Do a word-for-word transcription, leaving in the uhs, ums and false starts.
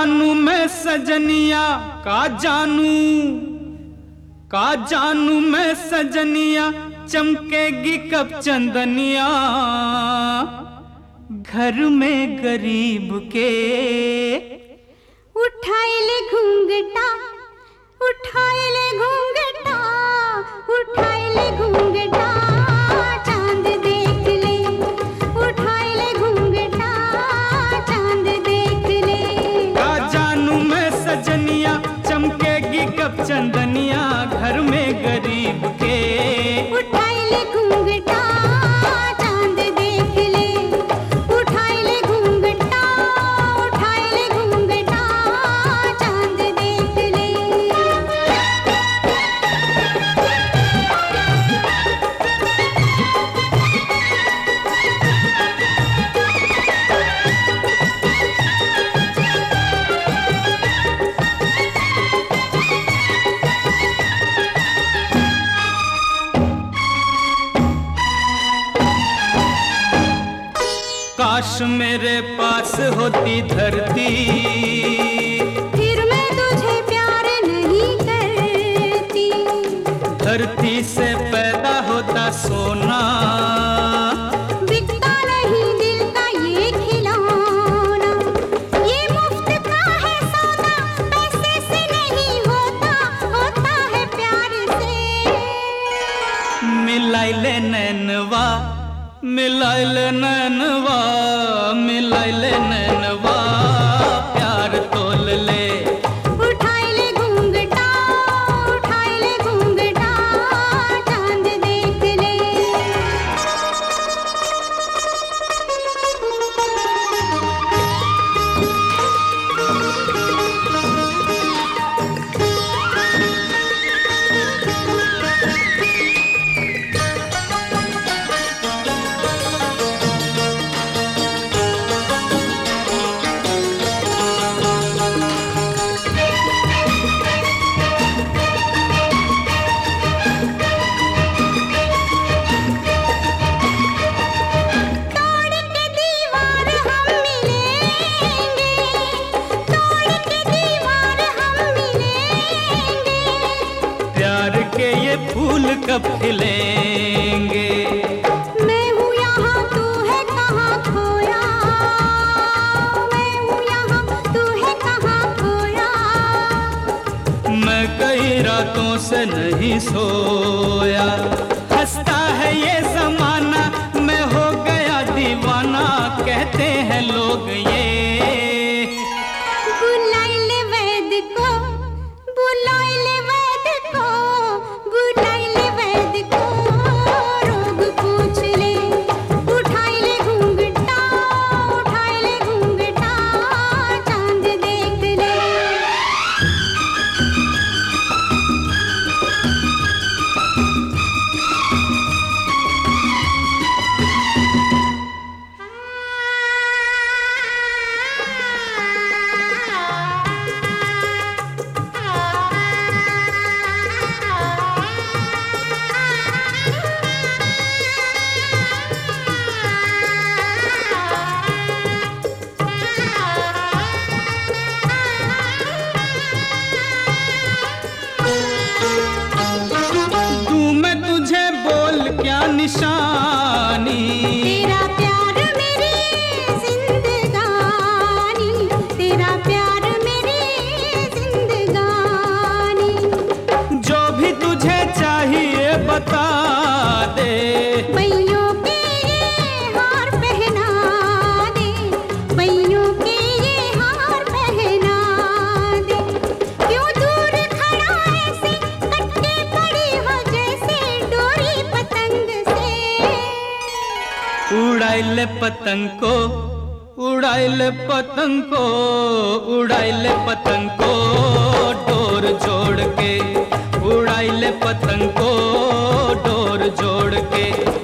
जानू मैं सजनिया का जानू का जानू मैं सजनिया चमकेगी कब चंदनिया घर में गरीब के। उठाए ले घूंघटा उठाए ले घूंघटा उठाए ले घूंघटा चांद देख ले। उठाए ले घूंघटा चांद देख ले। का जानू मैं सजनिया चमकेगी कब चंदनिया घर में गरीब के। उठाए ले घूंघटा चांद देख ले। उठाए ले घूंघटा उठाए ले घूंघटा चांद देख ले। काश मेरे पास होती धरती फिर मैं तुझे प्यार नहीं करती। धरती से पैदा होता सोना बिकता नहीं दिल का ये खिलौना। ये मुफ्त का है सौदा पैसे से नहीं होता होता है प्यार से। मिलाई ले नैनवा मिलाई ले नैनवा मिलाई ले नैनवा प्यार तोल ले। उठाए ले घूंघटा उठाए ले घूंघटा चांद देख ले। फूल कब खिलेंगे। मैं हूँ यहाँ तू है कहाँ खोया। मैं हूँ यहाँ तू है कहाँ खोया। मैं कई रातों से नहीं सोया। हंसता है ये जमाना मैं हो गया दीवाना कहते हैं लोग ये। बुलाए ले वैद को बुलाए ले वैद को बुलाए ले वैद को रोग पूछ ले। उठाए ले घूंघटा उठाए ले घूंघटा चांद देख ले। निशानी तेरा प्यार मेरी जिंदगानी। तेरा प्यार मेरी जिंदगानी। जो भी तुझे चाहिए बता दे। बैयों के ये हार पहना दे। बैयों के ये हार पहना दे। क्यों दूर खड़ा ऐसे कटके पड़ी हो जैसे डोरी पतंग से। उड़ाई ले पतंग को उड़ाई ले पतंग को उड़ाई ले पतंग को डोर जोड़ के। उड़ाई ले पतंग को डोर जोड़ के।